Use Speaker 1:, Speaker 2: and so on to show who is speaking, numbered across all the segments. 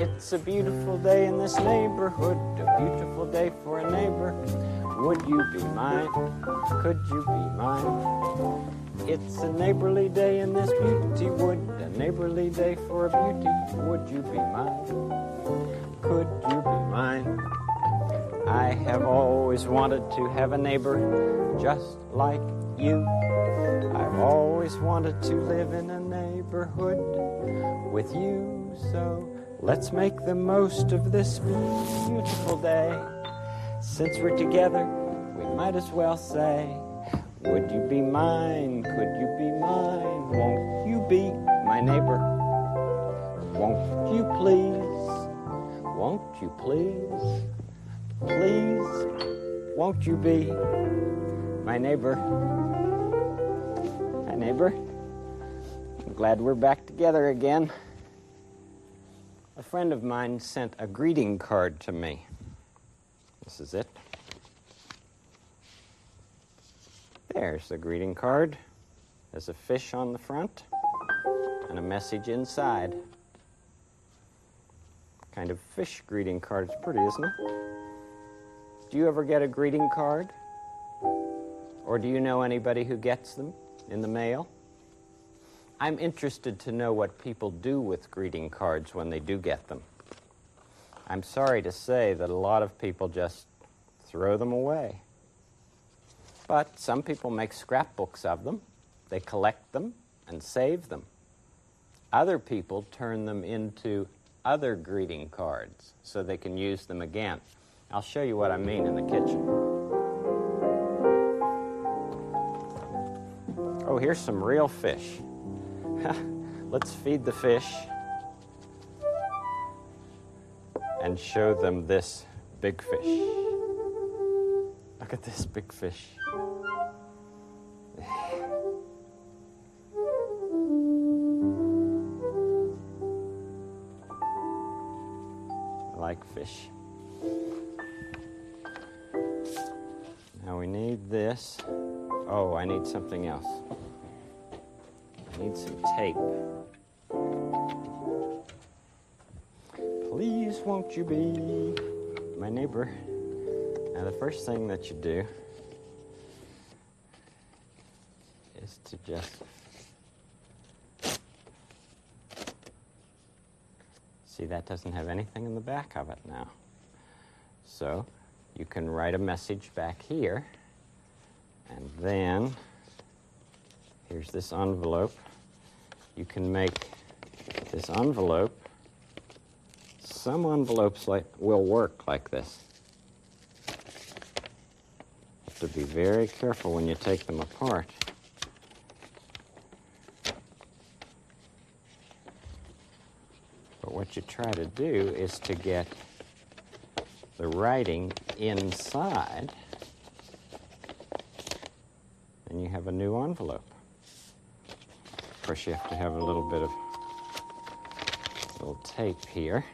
Speaker 1: It's a beautiful day in this neighborhood, a beautiful day for a neighbor. Would you be mine? Could you be mine? It's a neighborly day in this beauty wood, a neighborly day for a beauty. Would you be mine? Could you be mine? I have always wanted to have a neighbor just like you. I've always wanted to live in a neighborhood with you. So let's make the most of this beautiful day. Since we're together, we might as well say, would you be mine? Could you be mine? Won't you be my neighbor? Won't you please? Won't you please? Please, won't you be my neighbor? Hi, neighbor. I'm glad we're back together again. A friend of mine sent a greeting card to me. This is it. There's the greeting card. There's a fish on the front and a message inside. Kind of fish greeting card. It's pretty, isn't it? Do you ever get a greeting card? Or do you know anybody who gets them in the mail? I'm interested to know what people do with greeting cards when they do get them. I'm sorry to say that a lot of people just throw them away. But some people make scrapbooks of them. They collect them and save them. Other people turn them into other greeting cards so they can use them again. I'll show you what I mean in the kitchen. Oh, here's some real fish. Let's feed the fish and show them this big fish. Look at this big fish. I like fish. Now we need this. Oh, I need something else. I need some tape. Please, won't you be my neighbor? Now, the first thing that you do is to just see, that doesn't have anything in the back of it now. So you can write a message back here, and then here's this envelope. You can make this envelope. Some envelopes will work like this. You have to be very careful when you take them apart. But what you try to do is to get the writing inside, and you have a new envelope. Of course, you have to have a little bit of little tape here.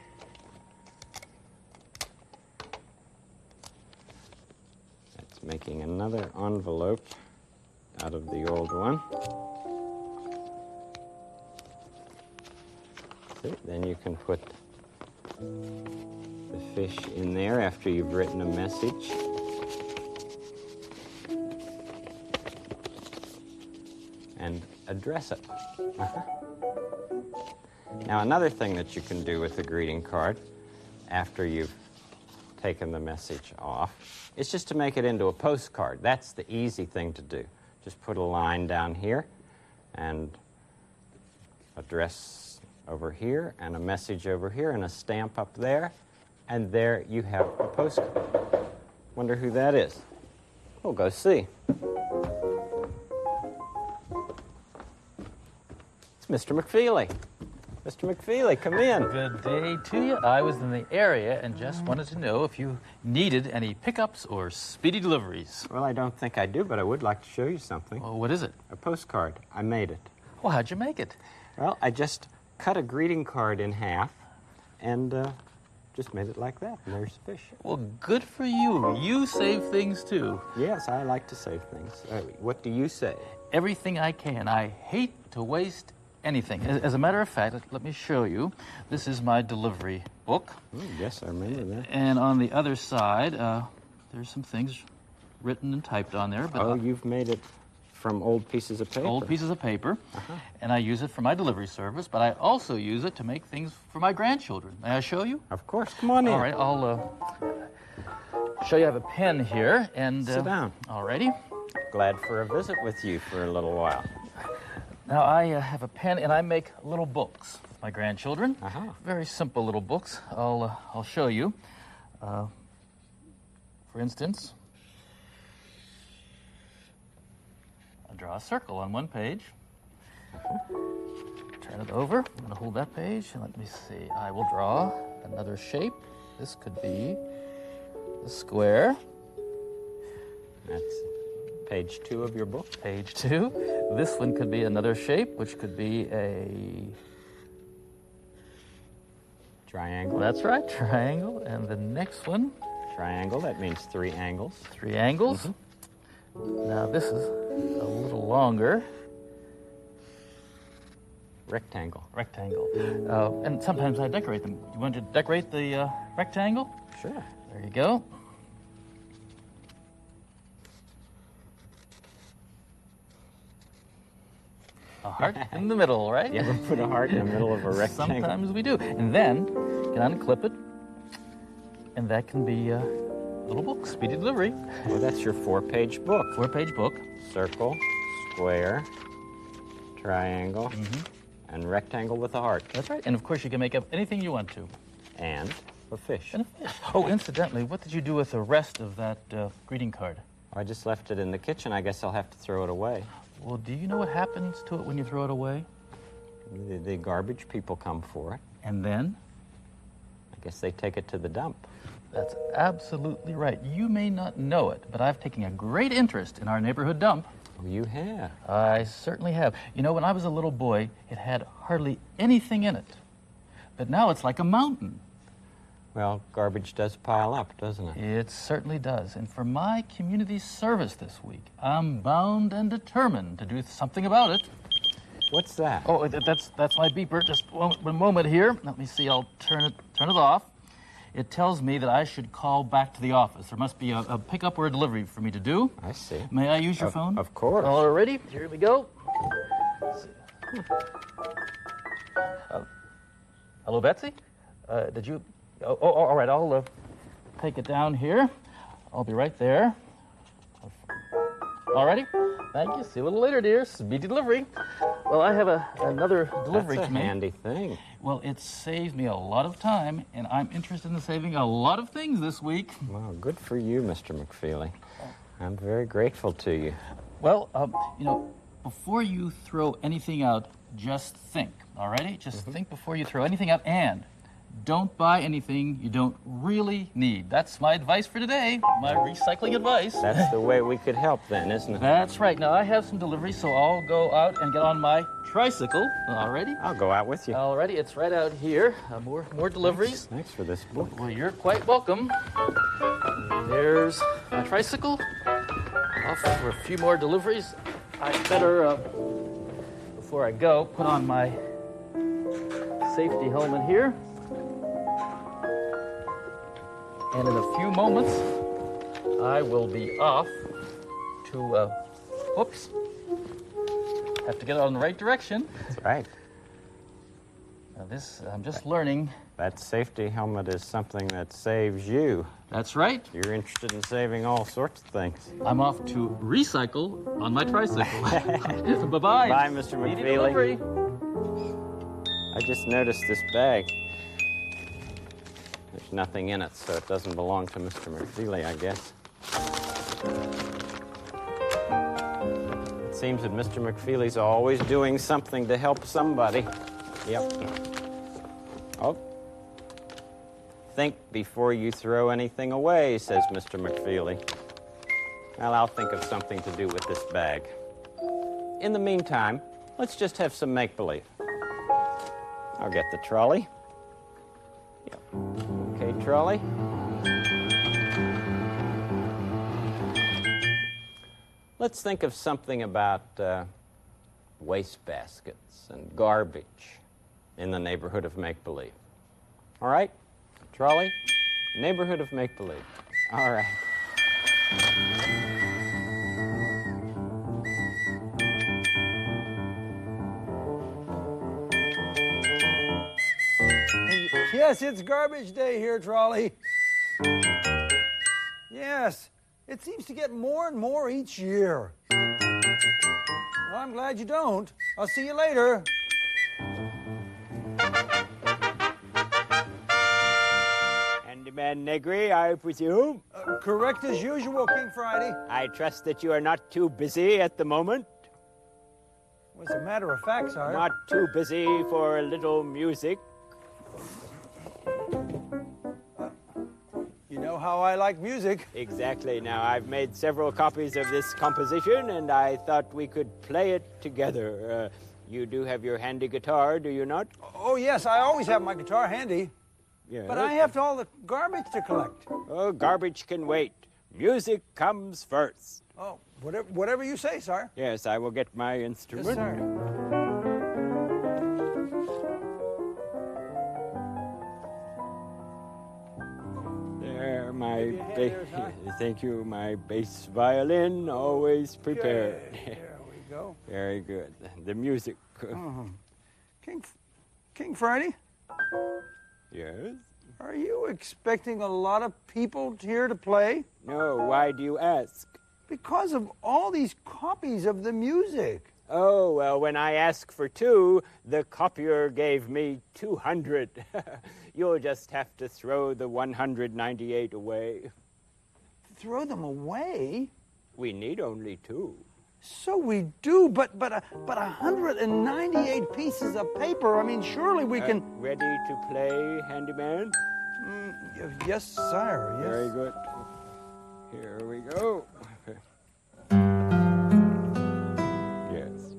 Speaker 1: That's making another envelope out of the old one. See, then you can put the fish in there after you've written a message. And address it. Now, another thing that you can do with a greeting card after you've taken the message off is just to make it into a postcard. That's the easy thing to do. Just put a line down here and address over here and a message over here and a stamp up there, and there you have a postcard. Wonder who that is? We'll go see. Mr. McFeely. Mr. McFeely, come in.
Speaker 2: Good day to you. I was in the area and just wanted to know if you needed any pickups or speedy deliveries.
Speaker 1: Well, I don't think I do, but I would like to show you something.
Speaker 2: Oh, what is it?
Speaker 1: A postcard. I made it.
Speaker 2: Well, how'd you make it?
Speaker 1: Well, I just cut a greeting card in half and just made it like that, and there's the fish.
Speaker 2: Well, good for you. You save things, too.
Speaker 1: Yes, I like to save things. What do you say?
Speaker 2: Everything I can. I hate to waste anything. As a matter of fact, let me show you. This is my delivery book.
Speaker 1: Yes, I remember that.
Speaker 2: And on the other side, there's some things written and typed on there. But
Speaker 1: You've made it from old pieces of paper.
Speaker 2: Old pieces of paper. And I use it for my delivery service, but I also use it to make things for my grandchildren. May I show you?
Speaker 1: Of course. Come on in.
Speaker 2: All right, I'll show you. I have a pen here. And
Speaker 1: sit down.
Speaker 2: All righty.
Speaker 1: Glad for a visit with you for a little while.
Speaker 2: Now, I have a pen, and I make little books with my grandchildren. Very simple little books. I'll show you. For instance, I draw a circle on one page. Turn it over. I'm going to hold that page, and let me see. I will draw another shape. This could be a square.
Speaker 1: That's page 2 of your book.
Speaker 2: Page 2. This one could be another shape, which could be a
Speaker 1: triangle.
Speaker 2: That's right, triangle. And the next one,
Speaker 1: triangle. That means 3 angles.
Speaker 2: 3 angles. Now this is a little longer.
Speaker 1: Rectangle.
Speaker 2: Rectangle. And sometimes I decorate them. You want to decorate the rectangle?
Speaker 1: Sure.
Speaker 2: There you go. A heart in the middle, right?
Speaker 1: You ever put a heart in the middle of a rectangle?
Speaker 2: Sometimes we do. And then you can unclip it, and that can be a little book, speedy delivery.
Speaker 1: Well, that's your 4-page book.
Speaker 2: 4-page book.
Speaker 1: Circle, square, triangle, and rectangle with a heart.
Speaker 2: That's right. And of course, you can make up anything you want to.
Speaker 1: And a fish.
Speaker 2: And a fish. Oh, incidentally, what did you do with the rest of that greeting card?
Speaker 1: I just left it in the kitchen. I guess I'll have to throw it away.
Speaker 2: Well, do you know what happens to it when you throw it away?
Speaker 1: The garbage people come for it.
Speaker 2: And then?
Speaker 1: I guess they take it to the dump.
Speaker 2: That's absolutely right. You may not know it, but I've taken a great interest in our neighborhood dump.
Speaker 1: Oh, you have?
Speaker 2: I certainly have. You know, when I was a little boy, it had hardly anything in it. But now it's like a mountain.
Speaker 1: Well, garbage does pile up, doesn't it?
Speaker 2: It certainly does. And for my community service this week, I'm bound and determined to do something about it.
Speaker 1: What's that?
Speaker 2: Oh, that's my beeper. Just one moment here. Let me see. I'll turn it off. It tells me that I should call back to the office. There must be a pickup or a delivery for me to do.
Speaker 1: I see.
Speaker 2: May I use your phone?
Speaker 1: Of course.
Speaker 2: All righty. Here we go. Hello, Betsy? Did you... Oh, all right. I'll take it down here. I'll be right there. All righty. Thank you. See you a little later, dear. Speedy delivery. Well, I have another delivery
Speaker 1: That's
Speaker 2: to make.
Speaker 1: a handy thing.
Speaker 2: Well, it saves me a lot of time, and I'm interested in saving a lot of things this week.
Speaker 1: Well, good for you, Mr. McFeely. I'm very grateful to you.
Speaker 2: Well, you know, before you throw anything out, just think, all righty? Just think before you throw anything out, and don't buy anything you don't really need. That's my advice for today, my recycling advice.
Speaker 1: That's the way we could help then, isn't it?
Speaker 2: That's right. Now, I have some deliveries, so I'll go out and get on my tricycle. Alrighty?
Speaker 1: I'll go out with you.
Speaker 2: Alrighty, it's right out here. More deliveries.
Speaker 1: Thanks for this book.
Speaker 2: Well, you're quite welcome. There's my tricycle. Off for a few more deliveries. I better, before I go, put on my safety helmet here. And in a few moments, I will be off to, whoops. Have to get it on the right direction.
Speaker 1: That's right.
Speaker 2: Now this, I'm just learning.
Speaker 1: That safety helmet is something that saves you.
Speaker 2: That's right.
Speaker 1: You're interested in saving all sorts of things.
Speaker 2: I'm off to recycle on my tricycle. Bye-bye.
Speaker 1: Bye, Mr.
Speaker 2: Speedy
Speaker 1: McFeely.
Speaker 2: delivery.
Speaker 1: I just noticed this bag. There's nothing in it, so it doesn't belong to Mr. McFeely, I guess. It seems that Mr. McFeely's always doing something to help somebody. Yep. Oh. Think before you throw anything away, says Mr. McFeely. Well, I'll think of something to do with this bag. In the meantime, let's just have some make-believe. I'll get the trolley. Yep. Okay, trolley. Let's think of something about wastebaskets and garbage in the neighborhood of make-believe. All right? Trolley? Neighborhood of make-believe. All right.
Speaker 3: Yes, it's garbage day here, Trolley. Yes, it seems to get more and more each year. Well, I'm glad you don't. I'll see you later.
Speaker 1: Handyman Negri, I presume?
Speaker 3: Correct as usual, King Friday.
Speaker 1: I trust that you are not too busy at the moment.
Speaker 3: As a matter of fact, sire.
Speaker 1: Not too busy for a little music.
Speaker 3: You know how I like music.
Speaker 1: Exactly. Now, I've made several copies of this composition, and I thought we could play it together. You do have your handy guitar, do you not?
Speaker 3: Oh, yes, I always have my guitar handy.
Speaker 1: Yes.
Speaker 3: But I have all the garbage to collect.
Speaker 1: Oh, garbage can wait. Music comes first.
Speaker 3: Oh, whatever you say, sire.
Speaker 1: Yes, I will get my instrument.
Speaker 3: Yes, sir.
Speaker 1: There, my
Speaker 3: there, sire.
Speaker 1: thank you, my bass violin, always prepared.
Speaker 3: There we go.
Speaker 1: Very good. The music.
Speaker 3: King Friday,
Speaker 1: Yes?
Speaker 3: are you expecting a lot of people here to play?
Speaker 1: No, why do you ask?
Speaker 3: Because of all these copies of the music.
Speaker 1: Oh, well, when I asked for 2, the copier gave me 200. You'll just have to throw the 198 away.
Speaker 3: Throw them away?
Speaker 1: We need only 2.
Speaker 3: So we do, but 198 pieces of paper. I mean, surely we can.
Speaker 1: Ready to play, handyman?
Speaker 3: Yes, sire. Yes.
Speaker 1: Very good. Here we go. Yes.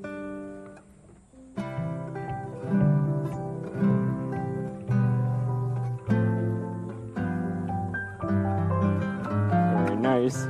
Speaker 1: Very nice.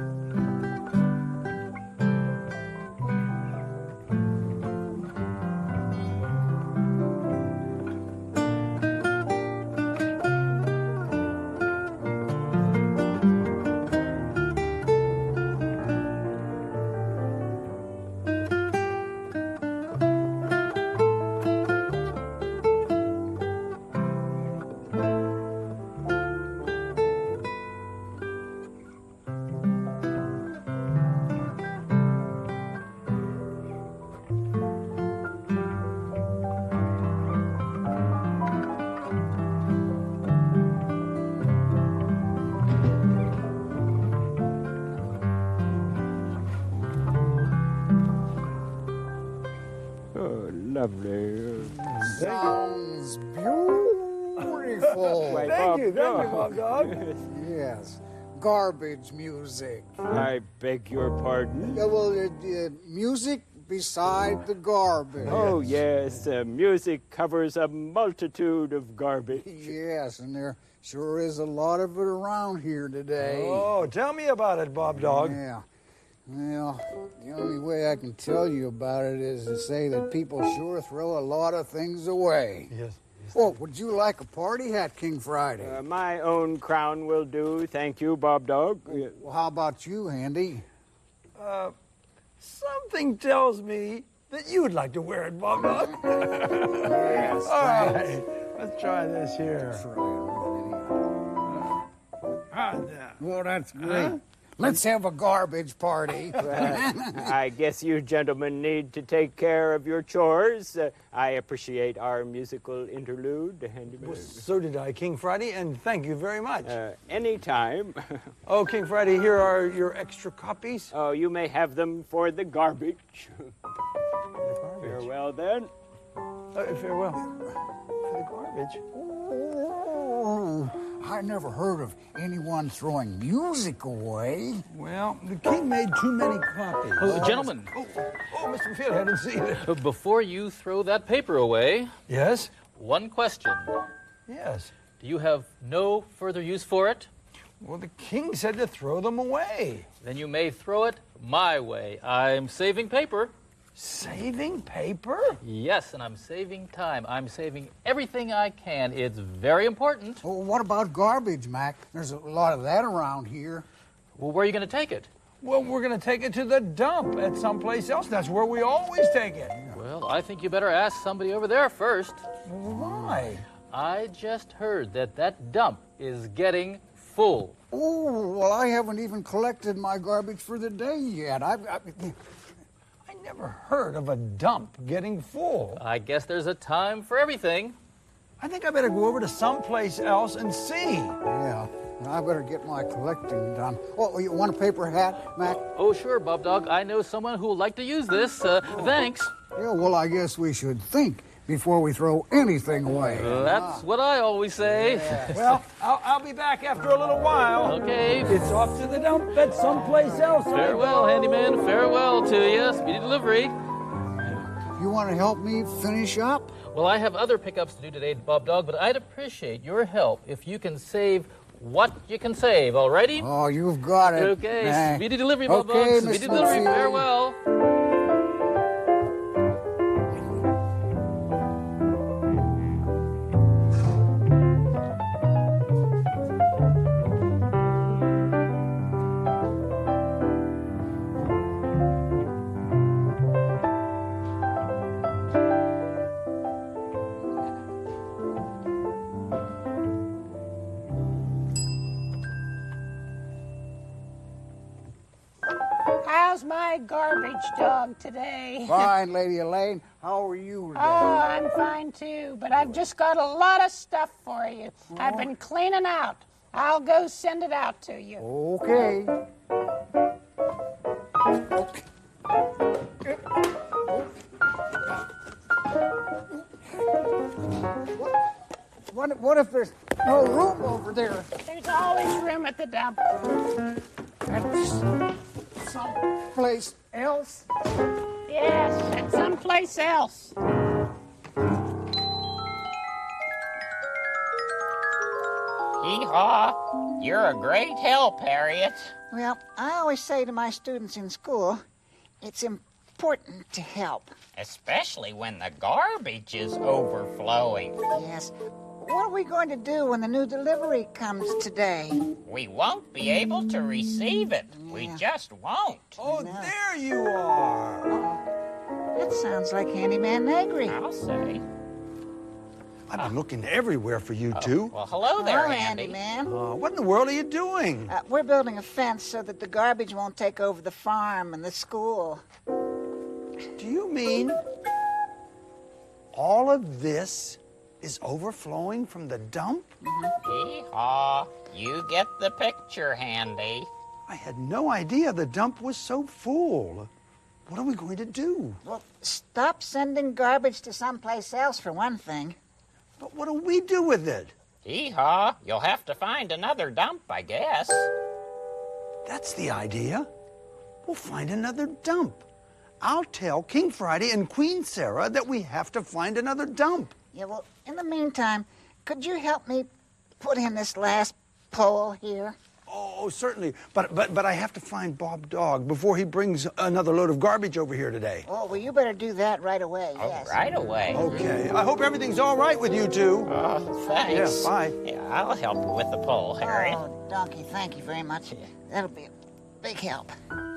Speaker 1: Oh, lovely.
Speaker 4: Sounds beautiful.
Speaker 1: Why,
Speaker 3: Thank you,
Speaker 1: Bob
Speaker 3: Bob Dog.
Speaker 4: Yes, garbage music.
Speaker 1: I beg your pardon.
Speaker 4: Yeah, well, music beside the garbage.
Speaker 1: Oh, yes, music covers a multitude of garbage.
Speaker 4: Yes, and there sure is a lot of it around here today.
Speaker 3: Oh, tell me about it, Bob Dog.
Speaker 4: Yeah. Well, the only way I can tell you about it is to say that people sure throw a lot of things away.
Speaker 3: Yes.
Speaker 4: Oh, would you like a party hat, King Friday?
Speaker 1: My own crown will do, thank you, Bob Dog.
Speaker 4: Well, how about you, Handy?
Speaker 3: Something tells me that you would like to wear it, Bob Dog.
Speaker 4: Yes,
Speaker 3: All right, let's try this here.
Speaker 4: Well, that's great. Let's have a garbage party.
Speaker 1: I guess you gentlemen need to take care of your chores. I appreciate our musical interlude, handyman.
Speaker 3: So did I, King Friday, and thank you very much.
Speaker 1: Anytime.
Speaker 3: Oh, King Friday, here are your extra copies.
Speaker 1: Oh, you may have them for the garbage.
Speaker 3: Garbage.
Speaker 1: Farewell, then.
Speaker 3: Farewell. For the garbage.
Speaker 4: Oh, I never heard of anyone throwing music away.
Speaker 3: Well, the king made too many copies.
Speaker 2: Gentlemen,
Speaker 3: Oh, Mr. Field, I didn't see that.
Speaker 2: before you throw that paper away,
Speaker 3: Yes?
Speaker 2: one question.
Speaker 3: Yes.
Speaker 2: Do you have no further use for it?
Speaker 3: Well, the king said to throw them away.
Speaker 2: Then you may throw it my way. I'm saving paper.
Speaker 3: Saving paper?
Speaker 2: Yes, and I'm saving time. I'm saving everything I can. It's very important.
Speaker 4: Well, what about garbage, Mac? There's a lot of that around here.
Speaker 2: Well, where are you going to take it?
Speaker 3: Well, we're going to take it to the dump at someplace else. That's where we always take it.
Speaker 2: Well, I think you better ask somebody over there first.
Speaker 3: Why?
Speaker 2: I just heard that dump is getting full.
Speaker 4: Oh, well, I haven't even collected my garbage for the day yet.
Speaker 3: I never heard of a dump getting full.
Speaker 2: I guess there's a time for everything.
Speaker 3: I think I better go over to someplace else and see.
Speaker 4: Yeah, I better get my collecting done. Oh, you want a paper hat, Mac?
Speaker 2: Oh, sure, Bob Dog. I know someone who will like to use this. Thanks.
Speaker 4: Yeah, well, I guess we should think before we throw anything away.
Speaker 2: That's what I always say.
Speaker 4: Yeah.
Speaker 3: Well, I'll be back after a little while.
Speaker 2: Okay.
Speaker 3: It's off to the dump at someplace else.
Speaker 2: Farewell, handyman. Farewell to you. Speedy delivery.
Speaker 4: You want to help me finish up?
Speaker 2: Well, I have other pickups to do today, Bob Dog, but I'd appreciate your help if you can save what you can save, all righty?
Speaker 4: Oh, you've got it.
Speaker 2: Okay. Speedy delivery, Bob Dog.
Speaker 4: Okay,
Speaker 2: Speedy
Speaker 4: Mr.
Speaker 2: delivery.
Speaker 4: McFeely.
Speaker 2: Farewell.
Speaker 5: How's my garbage dog today?
Speaker 4: Fine, Lady Elaine. How are you today?
Speaker 5: Oh, I'm fine too, but I've just got a lot of stuff for you. I've been cleaning out. I'll go send it out to you.
Speaker 4: Okay. What if there's no room over there?
Speaker 5: There's always room at the dump.
Speaker 4: Someplace else?
Speaker 5: Yes, at someplace else.
Speaker 6: Hee-haw! You're a great help, Harriet.
Speaker 7: Well, I always say to my students in school, it's important to help.
Speaker 6: Especially when the garbage is overflowing.
Speaker 7: Yes. What are we going to do when the new delivery comes today?
Speaker 6: We won't be able to receive it. We
Speaker 7: Yeah.
Speaker 6: just won't.
Speaker 3: Oh, there you are.
Speaker 7: That sounds like Handyman Negri.
Speaker 6: I'll say.
Speaker 3: I've been looking everywhere for you two.
Speaker 6: Well, hello there,
Speaker 7: Hello,
Speaker 6: Andy.
Speaker 7: Handyman.
Speaker 3: What in the world are you doing?
Speaker 7: We're building a fence so that the garbage won't take over the farm and the school.
Speaker 3: Do you mean all of this is overflowing from the dump?
Speaker 6: Hee-haw! You get the picture, Handy.
Speaker 3: I had no idea the dump was so full. What are we going to do?
Speaker 7: Well, stop sending garbage to someplace else, for one thing.
Speaker 3: But what do we do with it?
Speaker 6: Hee-haw! You'll have to find another dump, I guess.
Speaker 3: That's the idea. We'll find another dump. I'll tell King Friday and Queen Sarah that we have to find another dump.
Speaker 7: Yeah, well, in the meantime, could you help me put in this last pole here?
Speaker 3: Oh, certainly. But I have to find Bob Dog before he brings another load of garbage over here today.
Speaker 7: Oh, well, you better do that right away,
Speaker 6: Oh,
Speaker 7: yes.
Speaker 6: right away.
Speaker 3: Okay. I hope everything's all right with you two.
Speaker 6: Oh, thanks.
Speaker 3: Yeah, bye.
Speaker 6: Yeah, I'll help you with the pole, Harriet.
Speaker 7: Oh, Donkey, thank you very much. That'll be a big help.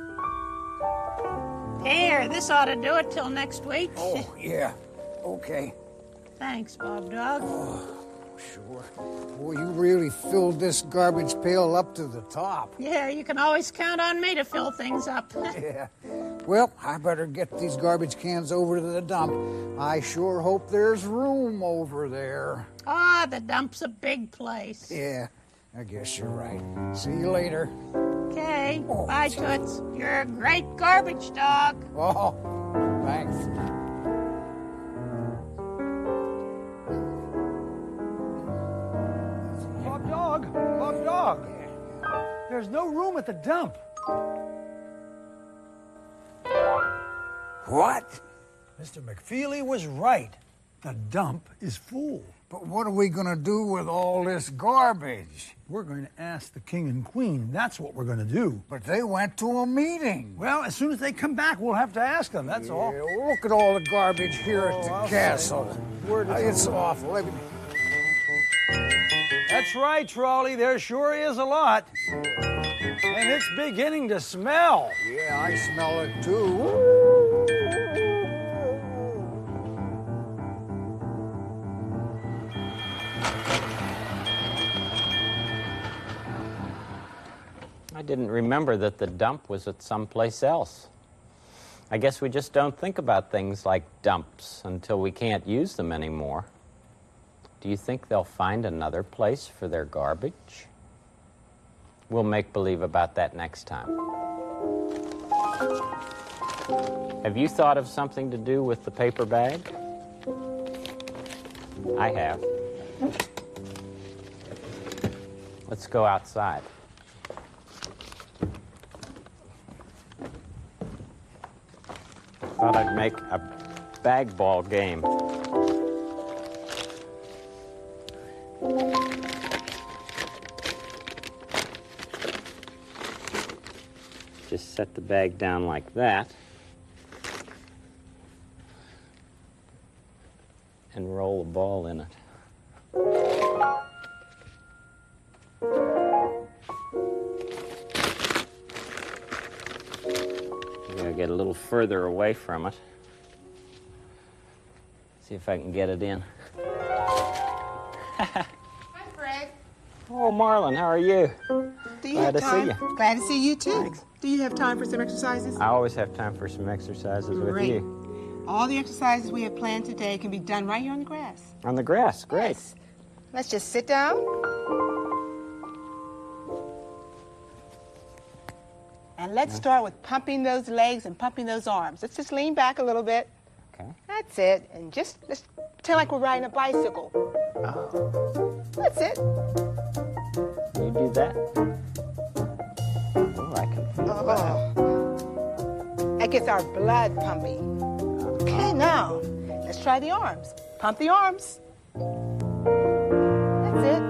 Speaker 5: Here, this ought to do it till next week.
Speaker 4: Oh, yeah. Okay.
Speaker 5: Thanks, Bob Dog.
Speaker 4: Sure. Boy, you really filled this garbage pail up to the top.
Speaker 5: Yeah, you can always count on me to fill things up.
Speaker 4: Yeah. Well, I better get these garbage cans over to the dump. I sure hope there's room over there.
Speaker 5: Ah, the dump's a big place.
Speaker 4: Yeah, I guess you're right. See you later.
Speaker 5: Okay,
Speaker 4: Oh,
Speaker 5: bye, Toots. You're a great garbage dog.
Speaker 4: Oh, thanks.
Speaker 3: Bob Dog! Bob Dog! There's no room at the dump.
Speaker 4: What?
Speaker 3: Mr. McFeely was right. The dump is full.
Speaker 4: But what are we going to do with all this garbage?
Speaker 3: We're going to ask the king and queen. That's what we're going to do.
Speaker 4: But they went to a meeting.
Speaker 3: Well, as soon as they come back, we'll have to ask them. That's all.
Speaker 4: Yeah, look at all the garbage here at the castle. It's awful.
Speaker 3: That's right, Trolley. There sure is a lot. And it's beginning to smell.
Speaker 4: Yeah, I smell it too.
Speaker 1: I didn't remember that the dump was at someplace else. I guess we just don't think about things like dumps until we can't use them anymore. Do you think they'll find another place for their garbage? We'll make believe about that next time. Have you thought of something to do with the paper bag? I have. Let's go outside. Thought I'd make a bag ball game. Just set the bag down like that and roll the ball in it. Get a little further away from it. See if I can get it in.
Speaker 8: Hi, Fred.
Speaker 1: Oh, Marlon, how are you?
Speaker 8: Do you
Speaker 1: Glad
Speaker 8: have
Speaker 1: to see
Speaker 8: time?
Speaker 1: you.
Speaker 8: Glad to see you too.
Speaker 1: Thanks.
Speaker 8: Do you have time for some exercises?
Speaker 1: I always have time for some exercises with
Speaker 8: Great.
Speaker 1: you.
Speaker 8: All the exercises we have planned today can be done right here on the grass.
Speaker 1: On the grass, great.
Speaker 8: Yes. Let's just sit down. And let's start with pumping those legs and pumping those arms. Let's just lean back a little bit.
Speaker 1: Okay.
Speaker 8: That's it. And just let's pretend like we're riding a bicycle. That's it.
Speaker 1: You do that? Oh, I can feel that.
Speaker 8: That gets our blood pumping. Okay, now let's try the arms. Pump the arms. That's it.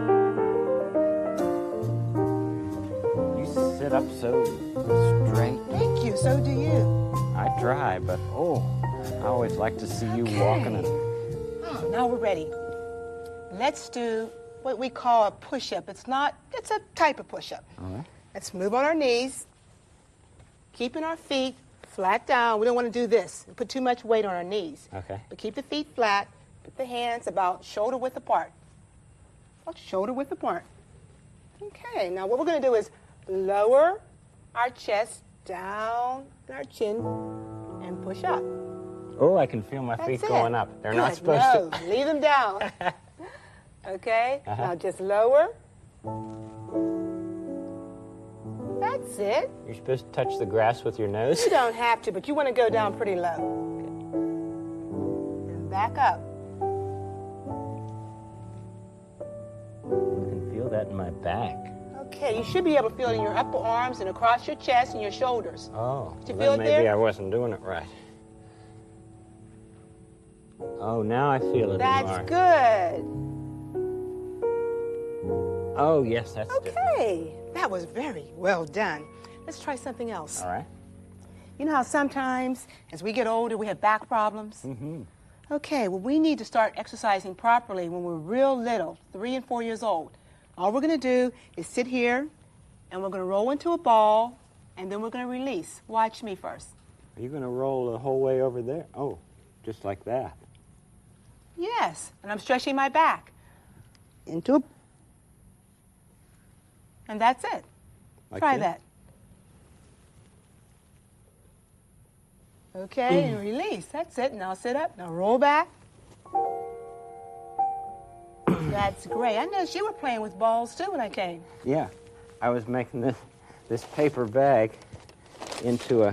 Speaker 1: You sit up so straight.
Speaker 8: Thank you. So do you.
Speaker 1: I try, but I always like to see you walking and...
Speaker 8: Oh, now we're ready. Let's do what we call a push-up. It's a type of push-up.
Speaker 1: All right.
Speaker 8: Let's move on our knees, keeping our feet flat down. We don't want to do this and put too much weight on our knees.
Speaker 1: Okay.
Speaker 8: But keep the feet flat. Put the hands about shoulder width apart. About shoulder width apart. Okay, now what we're going to do is lower our chest down our chin and push up.
Speaker 1: Oh, I can feel my feet
Speaker 8: That's it.
Speaker 1: going up. They're not
Speaker 8: Good.
Speaker 1: supposed
Speaker 8: No, leave them down. Okay, now just lower. That's it.
Speaker 1: You're supposed to touch the grass with your nose?
Speaker 8: You don't have to, but you want to go down pretty low. And back up.
Speaker 1: I can feel that in my back.
Speaker 8: Okay, you should be able to feel it in your upper arms and across your chest and your shoulders.
Speaker 1: Oh,
Speaker 8: Did you
Speaker 1: well,
Speaker 8: feel
Speaker 1: then
Speaker 8: it
Speaker 1: maybe
Speaker 8: there?
Speaker 1: I wasn't doing it right. Oh, now I feel it.
Speaker 8: That's
Speaker 1: in
Speaker 8: good.
Speaker 1: Oh, yes, that's different.
Speaker 8: Okay, that was very well done. Let's try something else.
Speaker 1: All right.
Speaker 8: You know how sometimes, as we get older, we have back problems?
Speaker 1: Mm-hmm.
Speaker 8: Okay, well, we need to start exercising properly when we're real little, 3 and 4 years old. All we're going to do is sit here, and we're going to roll into a ball, and then we're going to release. Watch me first.
Speaker 1: Are you going to roll the whole way over there? Oh, just like that.
Speaker 8: Yes, and I'm stretching my back. Into a... And that's it.
Speaker 1: Like
Speaker 8: Try
Speaker 1: this?
Speaker 8: that. Okay, and release. That's it. Now sit up. Now roll back. That's great. I noticed you were playing with balls too when I came.
Speaker 1: Yeah. I was making this paper bag into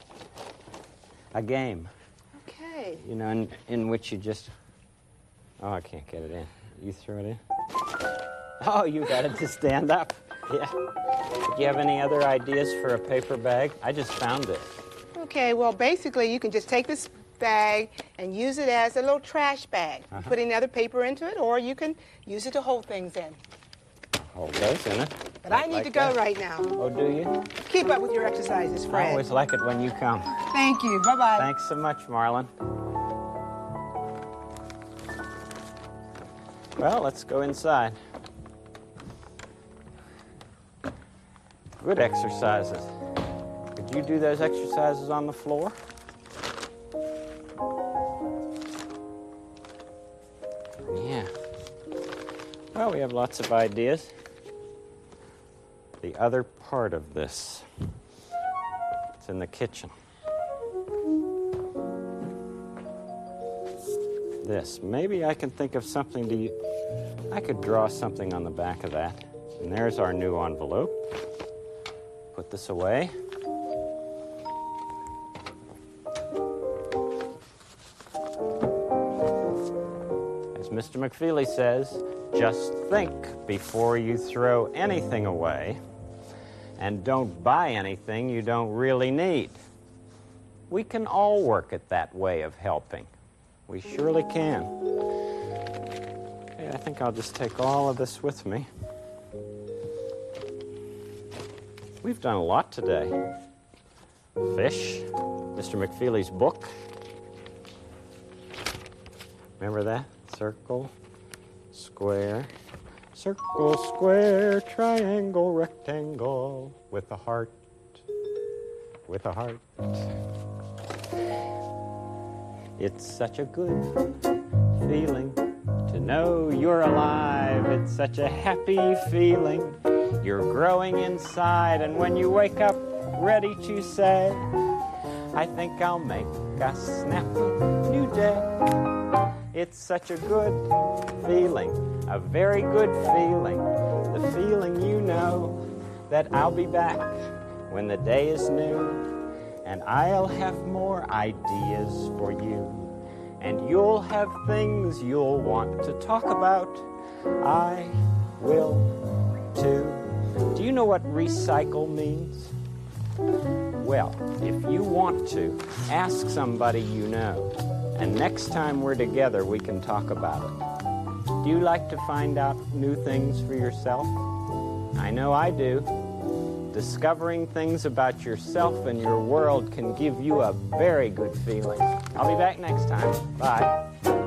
Speaker 1: a game,
Speaker 8: Okay.
Speaker 1: you know, in which you just... Oh, I can't get it in. You throw it in? Oh, you got it to stand up. Yeah. Do you have any other ideas for a paper bag? I just found it.
Speaker 8: Okay, well, basically, you can just take this bag and use it as a little trash bag. Put another paper into it, or you can use it to hold things in.
Speaker 1: Hold those in it.
Speaker 8: But I need to go right now.
Speaker 1: Oh, do you?
Speaker 8: Keep up with your exercises,
Speaker 1: I
Speaker 8: Fred.
Speaker 1: always like it when you come.
Speaker 8: Thank you. Bye-bye.
Speaker 1: Thanks so much, Marlon. Well, let's go inside. Good exercises. Could you do those exercises on the floor? Yeah. Well, we have lots of ideas. The other part of this, it's in the kitchen. This, maybe I can think of something to, I could draw something on the back of that. And there's our new envelope. Put this away. As Mr. McFeely says, just think before you throw anything away, and don't buy anything you don't really need. We can all work at that way of helping. We surely can. Okay, I think I'll just take all of this with me. We've done a lot today. Fish, Mr. McFeely's book. Remember that? Circle, square, circle, square, triangle, rectangle, with a heart, with a heart. It's such a good feeling to know you're alive. It's such a happy feeling. You're growing inside, and when you wake up ready to say, I think I'll make a snappy new day. It's such a good feeling, a very good feeling. The feeling you know that I'll be back when the day is new, and I'll have more ideas for you, and you'll have things you'll want to talk about. I will too. Do you know what recycle means? Well, if you want to, ask somebody you know, and next time we're together, we can talk about it. Do you like to find out new things for yourself? I know I do. Discovering things about yourself and your world can give you a very good feeling. I'll be back next time. Bye.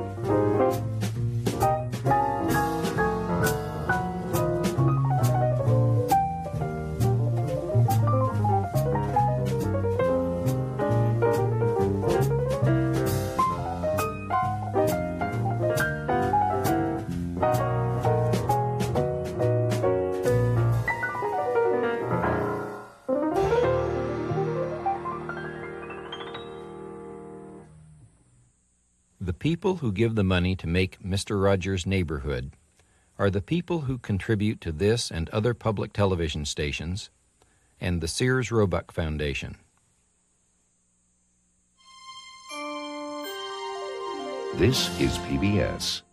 Speaker 9: The people who give the money to make Mr. Rogers' Neighborhood are the people who contribute to this and other public television stations and the Sears Roebuck Foundation.
Speaker 10: This is PBS.